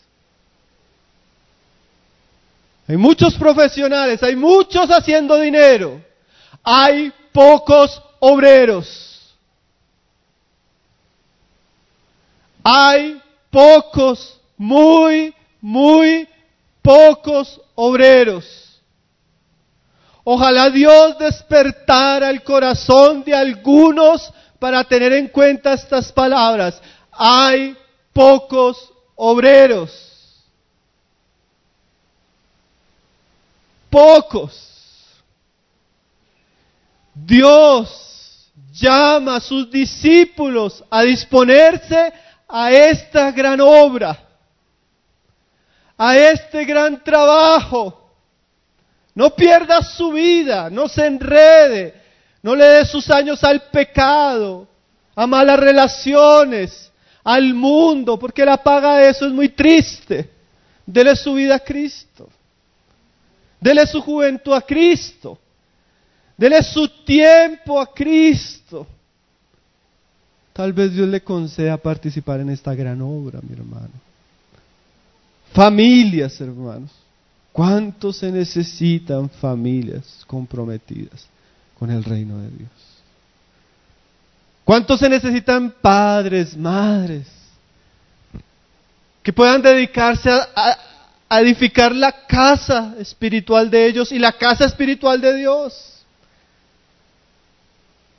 Hay muchos profesionales, hay muchos haciendo dinero. Hay pocos obreros. Hay pocos, muy, muy pocos obreros. Ojalá Dios despertara el corazón de algunos para tener en cuenta estas palabras. Hay pocos obreros. Pocos. Dios llama a sus discípulos a disponerse a esta gran obra, a este gran trabajo. No pierda su vida, no se enrede, no le dé sus años al pecado, a malas relaciones, al mundo, porque la paga de eso es muy triste. Dele su vida a Cristo, dele su juventud a Cristo, dele su tiempo a Cristo. Tal vez Dios le conceda participar en esta gran obra, mi hermano. Familias, hermanos. ¿Cuánto se necesitan familias comprometidas con el reino de Dios? ¿Cuánto se necesitan padres, madres, que puedan dedicarse a, a, a edificar la casa espiritual de ellos y la casa espiritual de Dios?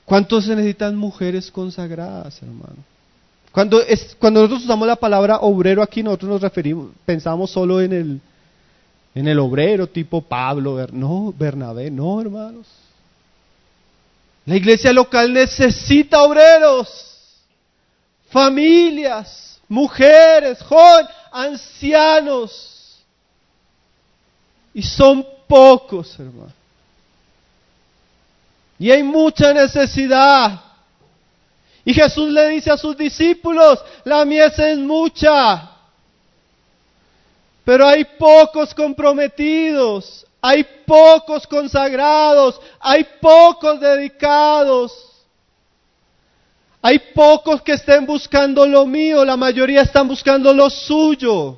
¿Cuántos se necesitan mujeres consagradas, hermano? Cuando, es, cuando nosotros usamos la palabra obrero aquí, nosotros nos referimos, pensamos solo en el, en el obrero tipo Pablo, no, Bernabé, no, hermanos. La iglesia local necesita obreros, familias, mujeres, jóvenes, ancianos. Y son pocos, hermano. Y hay mucha necesidad. Y Jesús le dice a sus discípulos, la mies es mucha, pero hay pocos comprometidos, hay pocos consagrados, hay pocos dedicados, hay pocos que estén buscando lo mío, la mayoría están buscando lo suyo.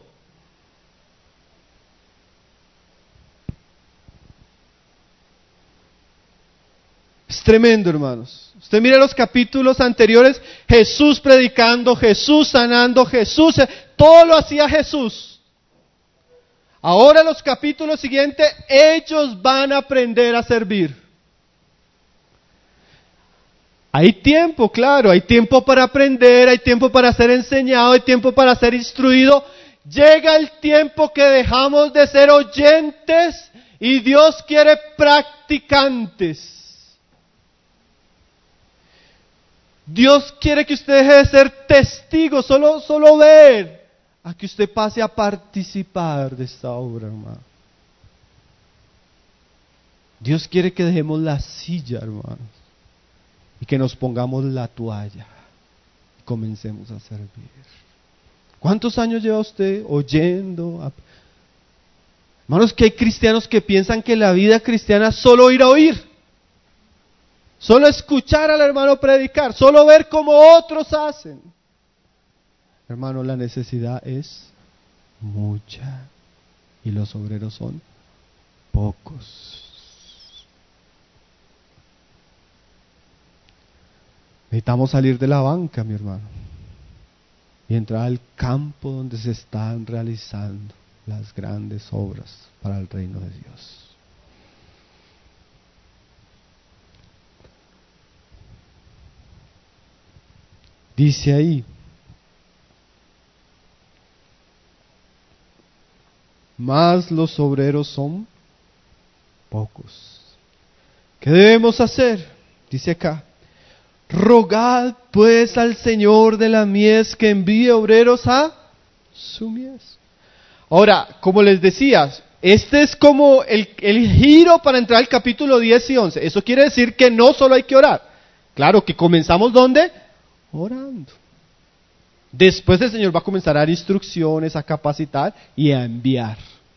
Es tremendo, hermanos. Usted mire los capítulos anteriores, Jesús predicando, Jesús sanando, Jesús, todo lo hacía Jesús. Ahora los capítulos siguientes, ellos van a aprender a servir. Hay tiempo, claro, hay tiempo para aprender, hay tiempo para ser enseñado, hay tiempo para ser instruido. Llega el tiempo que dejamos de ser oyentes y Dios quiere practicantes. Dios quiere que usted deje de ser testigo, solo, solo ver, a que usted pase a participar de esta obra, hermano. Dios quiere que dejemos la silla, hermanos, y que nos pongamos la toalla y comencemos a servir. ¿Cuántos años lleva usted oyendo? Hermanos, que hay cristianos que piensan que la vida cristiana es solo ir a oír. Solo escuchar al hermano predicar, solo ver cómo otros hacen. Hermano, la necesidad es mucha y los obreros son pocos. Necesitamos salir de la banca, mi hermano, y entrar al campo donde se están realizando las grandes obras para el reino de Dios. Dice ahí, mas los obreros son pocos. ¿Qué debemos hacer? Dice acá, rogad pues al Señor de la mies que envíe obreros a su mies. Ahora, como les decía, este es como el, el giro para entrar al capítulo diez y once. Eso quiere decir que no solo hay que orar. Claro que comenzamos ¿dónde? Orando. Después el Señor va a comenzar a dar instrucciones, a capacitar y a enviar.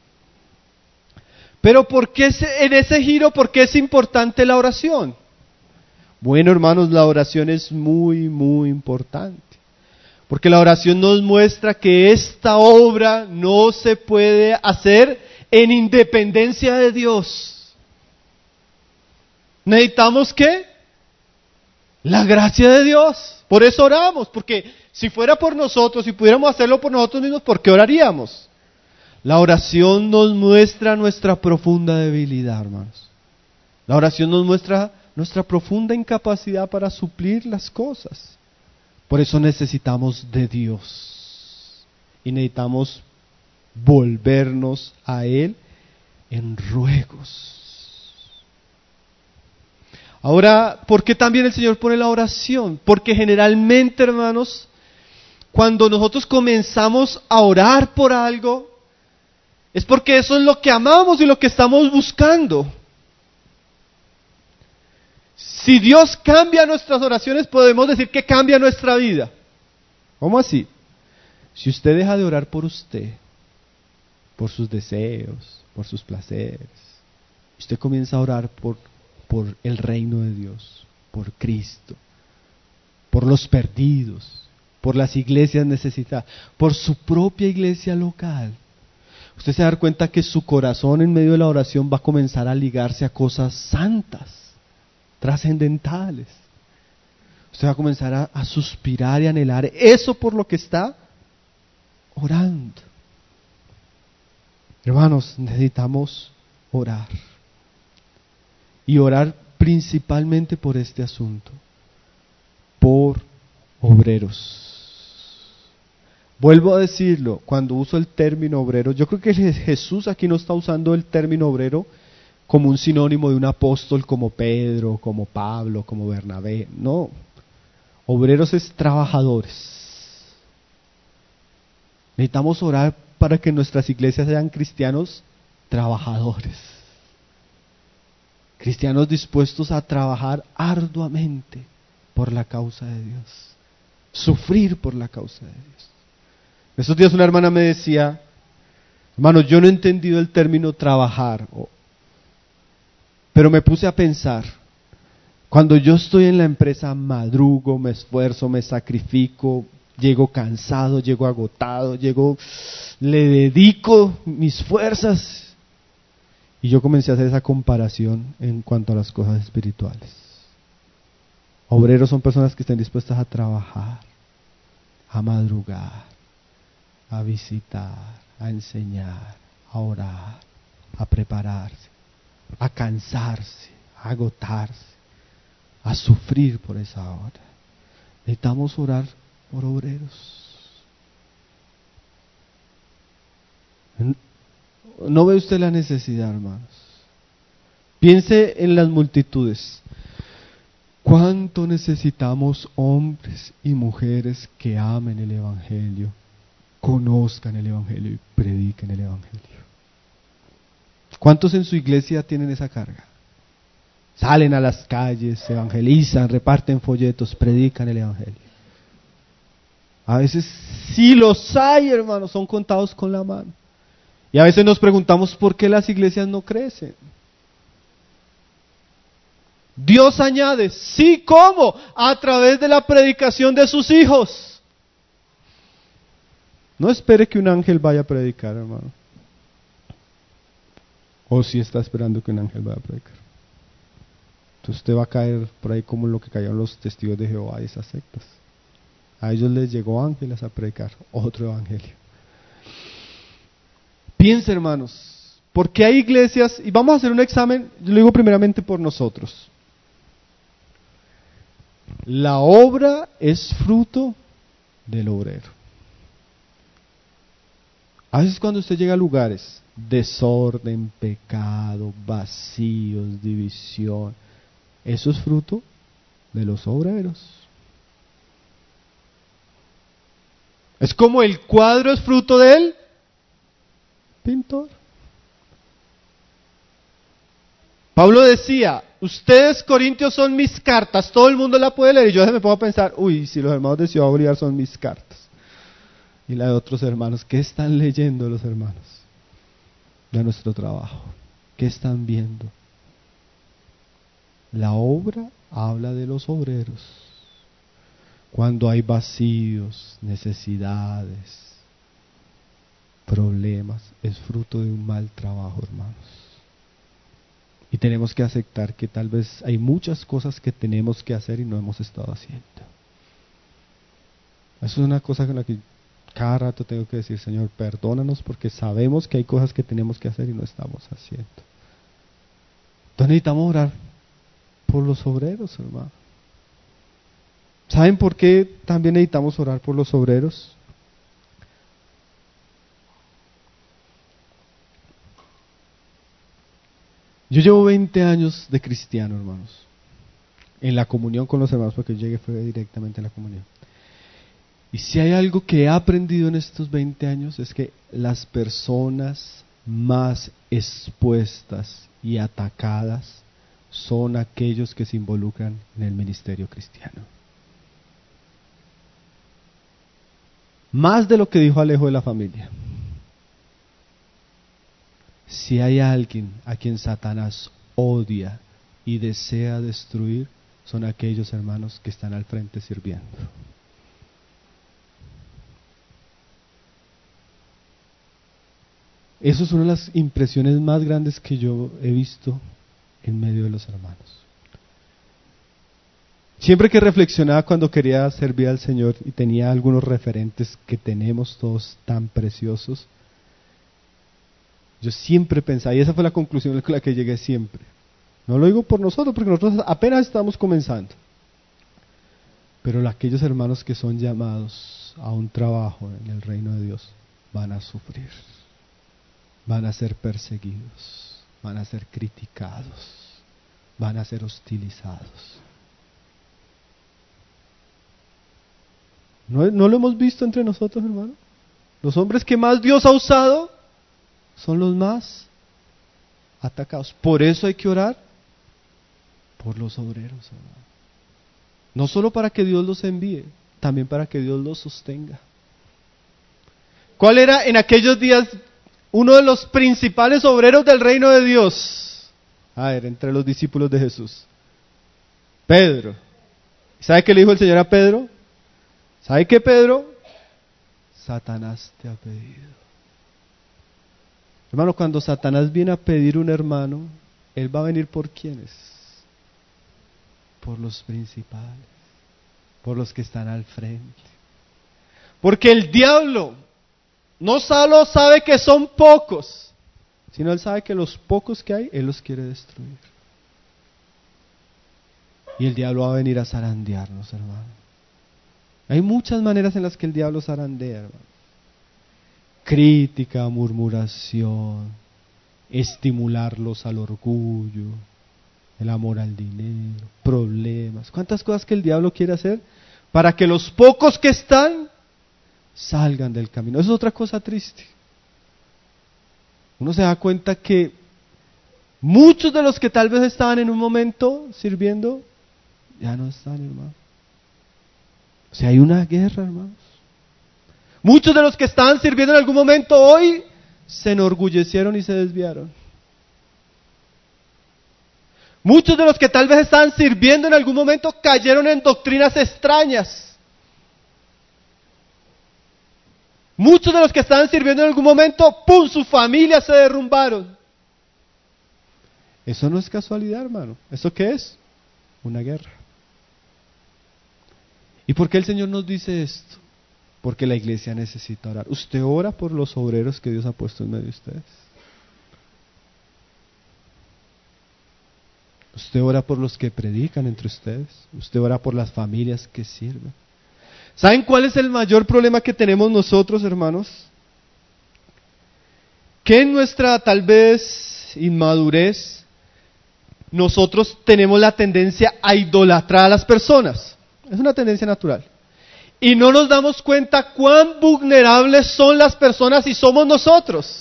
Pero ¿por qué en ese giro, por qué es importante la oración? Bueno, hermanos, la oración es muy, muy importante. Porque la oración nos muestra que esta obra no se puede hacer en independencia de Dios. ¿Necesitamos qué? La gracia de Dios. Por eso oramos, porque si fuera por nosotros, si pudiéramos hacerlo por nosotros mismos, ¿por qué oraríamos? La oración nos muestra nuestra profunda debilidad, hermanos. La oración nos muestra nuestra profunda incapacidad para suplir las cosas. Por eso necesitamos de Dios. Y necesitamos volvernos a Él en ruegos. Ahora, ¿por qué también el Señor pone la oración? Porque generalmente, hermanos, cuando nosotros comenzamos a orar por algo, es porque eso es lo que amamos y lo que estamos buscando. Si Dios cambia nuestras oraciones, podemos decir que cambia nuestra vida. ¿Cómo así? Si usted deja de orar por usted, por sus deseos, por sus placeres, usted comienza a orar por por el reino de Dios, por Cristo, por los perdidos, por las iglesias necesitadas, por su propia iglesia local. Usted se va a dar cuenta que su corazón en medio de la oración va a comenzar a ligarse a cosas santas, trascendentales. Usted va a comenzar a, a suspirar y anhelar eso por lo que está orando. Hermanos, necesitamos orar. Y orar principalmente por este asunto, por obreros. Vuelvo a decirlo, cuando uso el término obrero, yo creo que Jesús aquí no está usando el término obrero como un sinónimo de un apóstol como Pedro, como Pablo, como Bernabé. No, obreros es trabajadores. Necesitamos orar para que nuestras iglesias sean cristianos trabajadores. Cristianos dispuestos a trabajar arduamente por la causa de Dios. Sufrir por la causa de Dios. Estos días una hermana me decía, hermano, yo no he entendido el término trabajar, pero me puse a pensar, cuando yo estoy en la empresa madrugo, me esfuerzo, me sacrifico, llego cansado, llego agotado, llego, le dedico mis fuerzas. Y yo comencé a hacer esa comparación en cuanto a las cosas espirituales. Obreros son personas que estén dispuestas a trabajar, a madrugar, a visitar, a enseñar, a orar, a prepararse, a cansarse, a agotarse, a sufrir por esa hora. Necesitamos orar por obreros. ¿No ve usted la necesidad, hermanos? Piense en las multitudes. ¿Cuánto necesitamos hombres y mujeres que amen el Evangelio, conozcan el Evangelio y prediquen el Evangelio? ¿Cuántos en su iglesia tienen esa carga? Salen a las calles, evangelizan, reparten folletos, predican el Evangelio. A veces sí los hay, hermanos, son contados con la mano. Y a veces nos preguntamos por qué las iglesias no crecen. Dios añade, sí, ¿cómo? A través de la predicación de sus hijos. No espere que un ángel vaya a predicar, hermano. O si está esperando que un ángel vaya a predicar. Entonces usted va a caer por ahí como lo que cayeron los testigos de Jehová y esas sectas. A ellos les llegó ángeles a predicar otro evangelio. Piensa, hermanos, porque hay iglesias, y vamos a hacer un examen, yo lo digo primeramente por nosotros. La obra es fruto del obrero. A veces cuando usted llega a lugares, desorden, pecado, vacíos, división, eso es fruto de los obreros. Es como el cuadro es fruto del pintor. Pablo decía, ustedes corintios son mis cartas, todo el mundo la puede leer, y yo me pongo a pensar, uy, si los hermanos de Ciudad Bolívar son mis cartas, y la de otros hermanos, ¿qué están leyendo los hermanos de nuestro trabajo? ¿Qué están viendo? La obra habla de los obreros. Cuando hay vacíos, necesidades, problemas, es fruto de un mal trabajo, hermanos. Y tenemos que aceptar que tal vez hay muchas cosas que tenemos que hacer y no hemos estado haciendo. Eso es una cosa con la que cada rato tengo que decir, Señor, perdónanos porque sabemos que hay cosas que tenemos que hacer y no estamos haciendo. Entonces necesitamos orar por los obreros, hermano. ¿Saben por qué también necesitamos orar por los obreros? Yo llevo veinte años de cristiano, hermanos, en la comunión con los hermanos, porque yo llegué fue directamente a la comunión. Y si hay algo que he aprendido en estos veinte años es que las personas más expuestas y atacadas son aquellos que se involucran en el ministerio cristiano. Más de lo que dijo Alejo de la familia. Si hay alguien a quien Satanás odia y desea destruir, son aquellos hermanos que están al frente sirviendo. Eso es una de las impresiones más grandes que yo he visto en medio de los hermanos. Siempre que reflexionaba cuando quería servir al Señor y tenía algunos referentes que tenemos todos tan preciosos, yo siempre pensaba, y esa fue la conclusión a la que llegué siempre, No lo digo por nosotros, porque nosotros apenas estamos comenzando. Pero aquellos hermanos que son llamados a un trabajo en el reino de Dios van a sufrir, van a ser perseguidos, van a ser criticados, van a ser hostilizados. ¿No, no lo hemos visto entre nosotros, hermano? Los hombres que más Dios ha usado son los más atacados. Por eso hay que orar por los obreros, hermano. No solo para que Dios los envíe, también para que Dios los sostenga. ¿Cuál era en aquellos días uno de los principales obreros del reino de Dios? A ver, entre los discípulos de Jesús. Pedro. ¿Sabe qué le dijo el Señor a Pedro? ¿Sabe qué, Pedro? Satanás te ha pedido. Hermano, cuando Satanás viene a pedir un hermano, él va a venir por quiénes? Por los principales, por los que están al frente. Porque el diablo no solo sabe que son pocos, sino él sabe que los pocos que hay, él los quiere destruir. Y el diablo va a venir a zarandearnos, hermano. Hay muchas maneras en las que el diablo zarandea, hermano. Crítica, murmuración, estimularlos al orgullo, el amor al dinero, problemas. ¿Cuántas cosas que el diablo quiere hacer para que los pocos que están salgan del camino? Eso es otra cosa triste. Uno se da cuenta que muchos de los que tal vez estaban en un momento sirviendo, ya no están, hermano. O sea, hay una guerra, hermanos. Muchos de los que estaban sirviendo en algún momento hoy se enorgullecieron y se desviaron. Muchos de los que tal vez estaban sirviendo en algún momento cayeron en doctrinas extrañas. Muchos de los que estaban sirviendo en algún momento, ¡pum!, su familia se derrumbaron. Eso no es casualidad, hermano. ¿Eso qué es? Una guerra. ¿Y por qué el Señor nos dice esto? Porque la iglesia necesita orar. ¿Usted ora por los obreros que Dios ha puesto en medio de ustedes? Usted ora por los que predican entre ustedes. Usted ora por las familias que sirven. ¿Saben cuál es el mayor problema que tenemos nosotros, hermanos? Que en nuestra tal vez inmadurez, nosotros tenemos la tendencia a idolatrar a las personas. Es una tendencia natural. Y no nos damos cuenta cuán vulnerables son las personas y somos nosotros.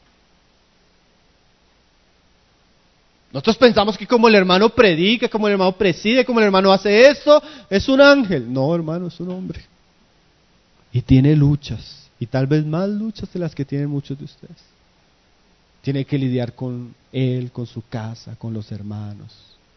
Nosotros pensamos que como el hermano predica, como el hermano preside, como el hermano hace esto, es un ángel. No, hermano, es un hombre. Y tiene luchas, y tal vez más luchas de las que tienen muchos de ustedes. Tiene que lidiar con él, con su casa, con los hermanos,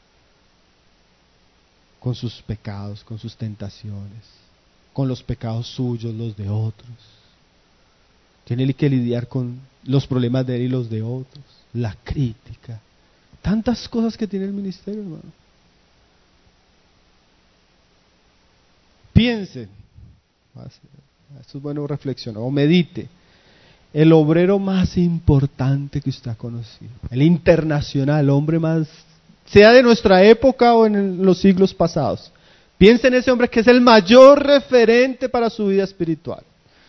con sus pecados, con sus tentaciones, con los pecados suyos, los de otros. Tiene que lidiar con los problemas de él y los de otros, la crítica. Tantas cosas que tiene el ministerio, hermano. Piense, esto es bueno reflexionar, o medite, el obrero más importante que usted ha conocido, el internacional, el hombre más, sea de nuestra época o en los siglos pasados. Piense en ese hombre que es el mayor referente para su vida espiritual.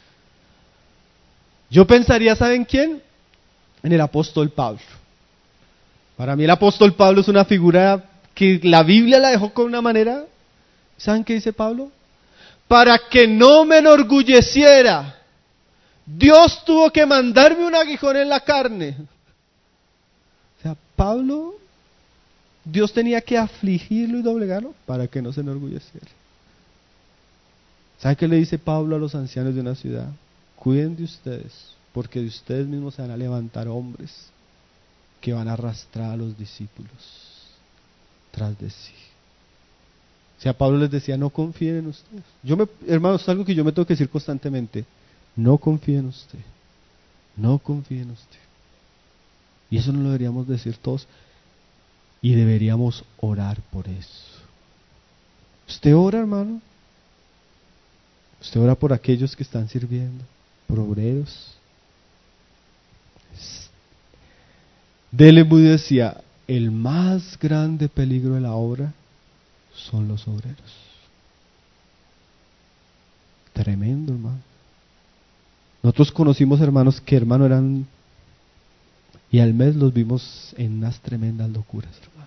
Yo pensaría, ¿saben quién? En el apóstol Pablo. Para mí el apóstol Pablo es una figura que la Biblia la dejó con una manera. ¿Saben qué dice Pablo? Para que no me enorgulleciera, Dios tuvo que mandarme un aguijón en la carne. O sea, Pablo, Dios tenía que afligirlo y doblegarlo para que no se enorgulleciera. ¿Saben qué le dice Pablo a los ancianos de una ciudad? Cuiden de ustedes, porque de ustedes mismos se van a levantar hombres que van a arrastrar a los discípulos tras de sí. O sea, Pablo les decía, no confíen en ustedes. Yo me, hermanos, es algo que yo me tengo que decir constantemente. No confíen en usted. No confíen en usted. Y eso no lo deberíamos decir todos. Y deberíamos orar por eso. ¿Usted ora, hermano? ¿Usted ora por aquellos que están sirviendo? ¿Por obreros? Dele Moody decía, el más grande peligro de la obra son los obreros. Tremendo, hermano. Nosotros conocimos hermanos que, hermano, eran, y al mes los vimos en unas tremendas locuras, hermano.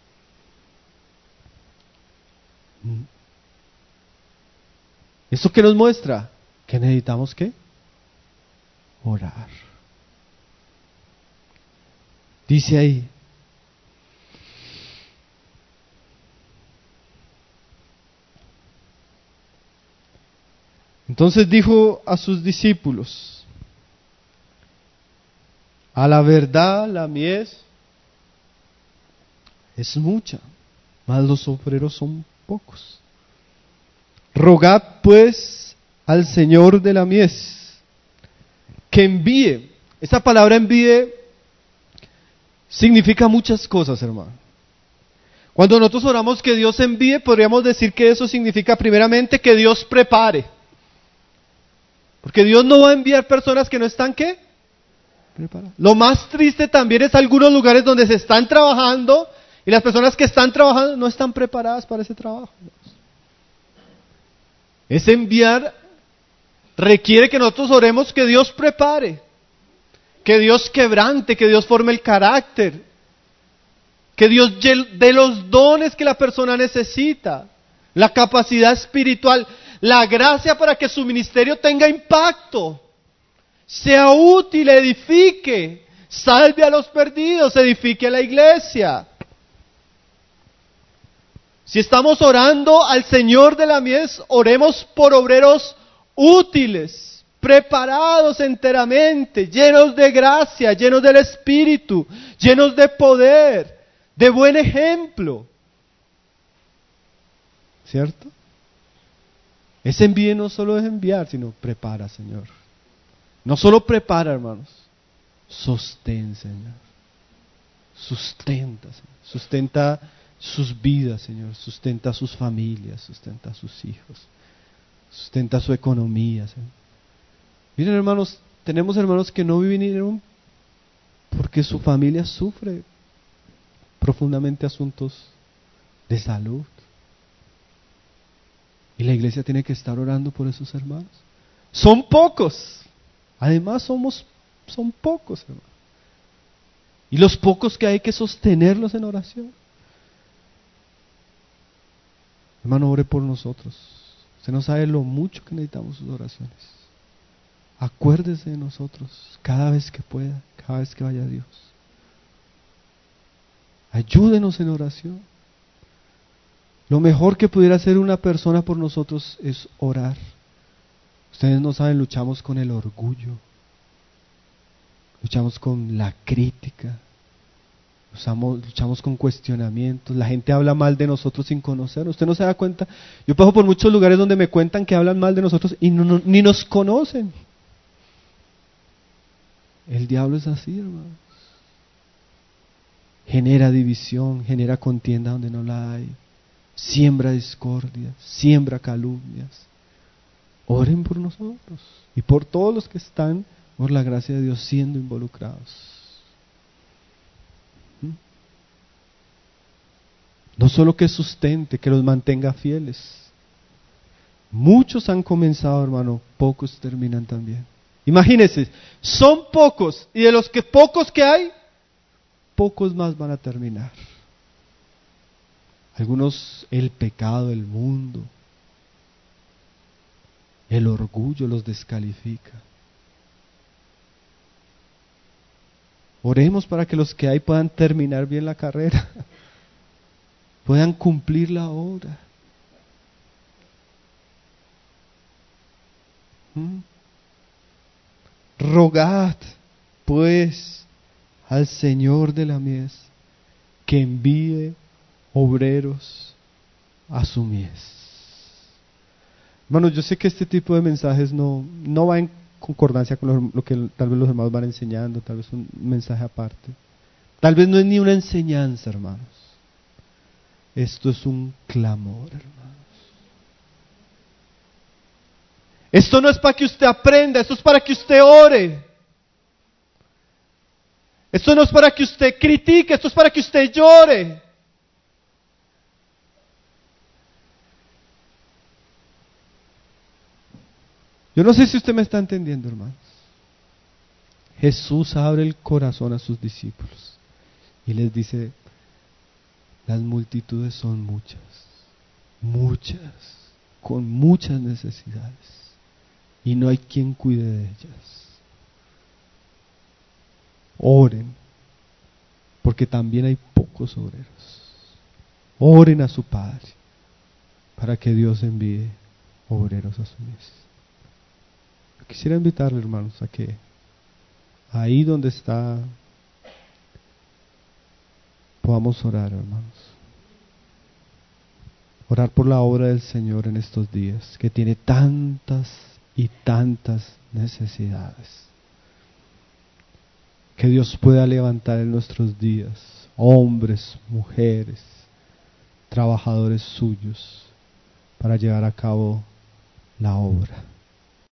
¿Eso qué nos muestra? Que necesitamos, ¿qué? Orar. Dice ahí, entonces dijo a sus discípulos: a la verdad la mies es mucha, mas los obreros son pocos. Rogad pues al Señor de la mies que envíe. Esa palabra envíe significa muchas cosas, hermano. Cuando nosotros oramos que Dios envíe, podríamos decir que eso significa primeramente que Dios prepare. Porque Dios no va a enviar personas que no están, ¿qué? Preparadas. Lo más triste también es algunos lugares donde se están trabajando y las personas que están trabajando no están preparadas para ese trabajo. Ese enviar requiere que nosotros oremos que Dios prepare, que Dios quebrante, que Dios forme el carácter, que Dios dé los dones que la persona necesita, la capacidad espiritual, la gracia para que su ministerio tenga impacto, sea útil, edifique, salve a los perdidos, edifique a la iglesia. Si estamos orando al Señor de la mies, oremos por obreros útiles, preparados enteramente, llenos de gracia, llenos del Espíritu, llenos de poder, de buen ejemplo. ¿Cierto? Ese envío no solo es enviar, sino prepara, Señor. No solo prepara, hermanos, sostén, Señor. Sustenta, Señor. Sustenta sus vidas, Señor. Sustenta sus familias, sustenta a sus hijos. Sustenta su economía, Señor. Miren, hermanos, tenemos hermanos que no vinieron porque su familia sufre profundamente asuntos de salud. Y la iglesia tiene que estar orando por esos hermanos. Son pocos. Además somos, son pocos, hermanos. Y los pocos que hay que sostenerlos en oración. Hermano, ore por nosotros. Usted no sabe lo mucho que necesitamos sus oraciones. Acuérdese de nosotros cada vez que pueda, cada vez que vaya a Dios. Ayúdenos en oración. Lo mejor que pudiera hacer una persona por nosotros es orar. Ustedes no saben, luchamos con el orgullo, luchamos con la crítica, luchamos, luchamos con cuestionamientos. La gente habla mal de nosotros sin conocernos. Usted no se da cuenta. Yo paso por muchos lugares donde me cuentan que hablan mal de nosotros y no, no, ni nos conocen. El diablo es así, hermanos. Genera división, genera contienda donde no la hay. Siembra discordia, siembra calumnias. Oren por nosotros y por todos los que están, por la gracia de Dios, siendo involucrados. ¿Mm? No solo que sustente, que los mantenga fieles. Muchos han comenzado, hermano, pocos terminan también. Imagínense, son pocos y de los que pocos que hay, pocos más van a terminar. Algunos, el pecado, el mundo, el orgullo los descalifica. Oremos para que los que hay puedan terminar bien la carrera, puedan cumplir la obra. ¿Mm? Rogad, pues, al Señor de la mies que envíe obreros a su mies. Hermanos, yo sé que este tipo de mensajes no, no va en concordancia con lo, lo que tal vez los hermanos van enseñando, tal vez un mensaje aparte. Tal vez no es ni una enseñanza, hermanos. Esto es un clamor, hermanos. Esto no es para que usted aprenda, esto es para que usted ore. Esto no es para que usted critique, esto es para que usted llore. Yo no sé si usted me está entendiendo, hermanos. Jesús abre el corazón a sus discípulos y les dice, las multitudes son muchas, muchas, con muchas necesidades, y no hay quien cuide de ellas. Oren, porque también hay pocos obreros. Oren a su Padre, para que Dios envíe obreros a su mies. Yo quisiera invitarle, hermanos, a que ahí donde está, podamos orar, hermanos. Orar por la obra del Señor en estos días, que tiene tantas y tantas necesidades. Que Dios pueda levantar en nuestros días hombres, mujeres, trabajadores suyos, para llevar a cabo la obra.